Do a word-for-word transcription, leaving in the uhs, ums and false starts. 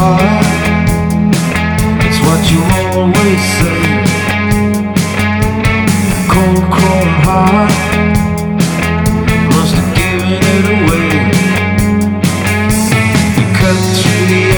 heart. It's what you always say. Cold, cold heart, must have given it away. You cut through the